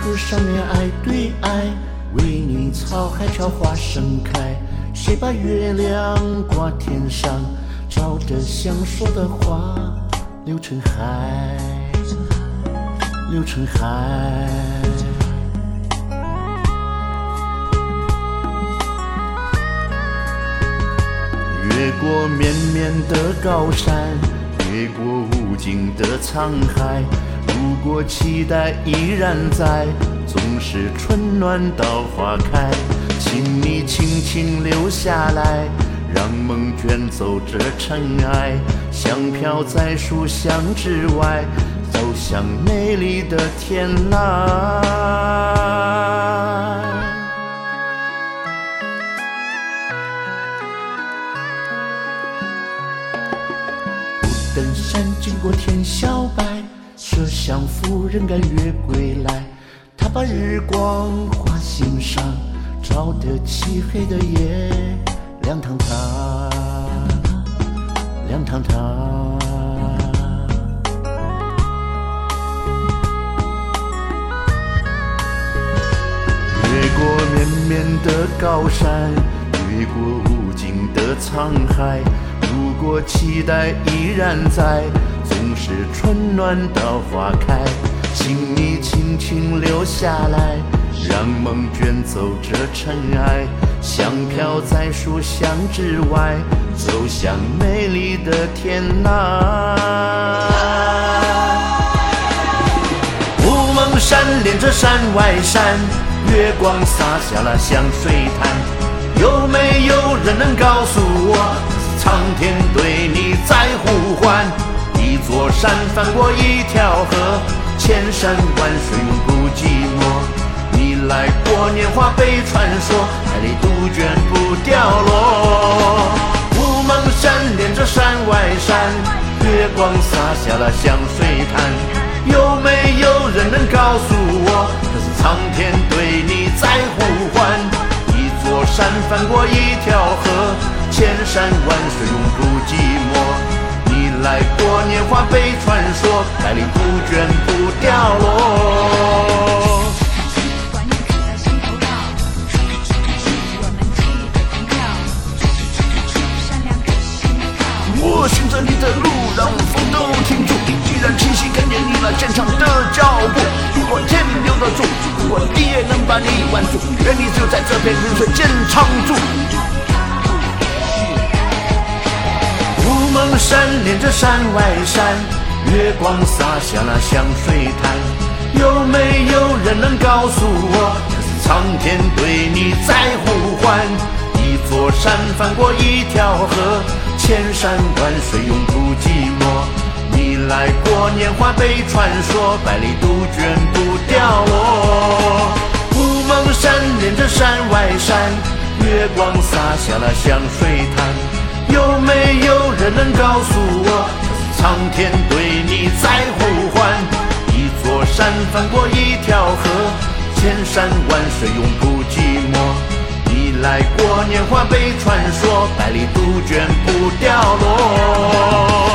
树上面爱对爱，为你草海潮花盛开。谁把月亮挂天上，照着想说的话流成海，流成海。越过绵绵的高山，越过无尽的沧海。如果期待依然在，总是春暖到花开。请你轻轻留下来，让梦卷走这尘埃，像飘在书香之外，走向美丽的天籁。登山经过天晓白，麝香妇人赶月归来。她把日光画心上，照得漆黑的夜亮堂堂，亮堂堂。越过绵绵的高山，越过无尽的沧海。如果期待依然在，总是春暖到花开。请你轻轻留下来，让梦卷走这尘埃，像飘在书香之外，走向美丽的天籁。雾蒙山连着山外山，月光洒下了香水滩。有没有人能告诉我，苍天对你在呼唤？一座山翻过一条河，千山万水永不寂寞。你来过年华被传说，海里杜鹃不掉落。雾蒙山连着山外山，月光洒下了香水滩。有没有人能告诉我，这是苍天对你在呼唤？一座山翻过一条河，千山万水永不寂寞。你来过年华被传说，海里杜鹃不掉落。我寻着你的路，让风都停住。依然清晰看见你那坚强的脚步。如果天留得住，如果地也能把你挽住，愿你就在这片云水间常驻。雾蒙山连着山外山，月光洒下了香水滩。有没有人能告诉我，这是苍天对你在呼唤？一座山翻过一条河，千山万水永不寂寞。你来过年华被传说，百里杜鹃不掉落。雾蒙山连着山外山，月光洒下了香水滩。有没有人能告诉我，这是苍天对你在呼唤？一座山翻过一条河，千山万水永不寂寞。你来过年华被传说，百里杜鹃不掉落。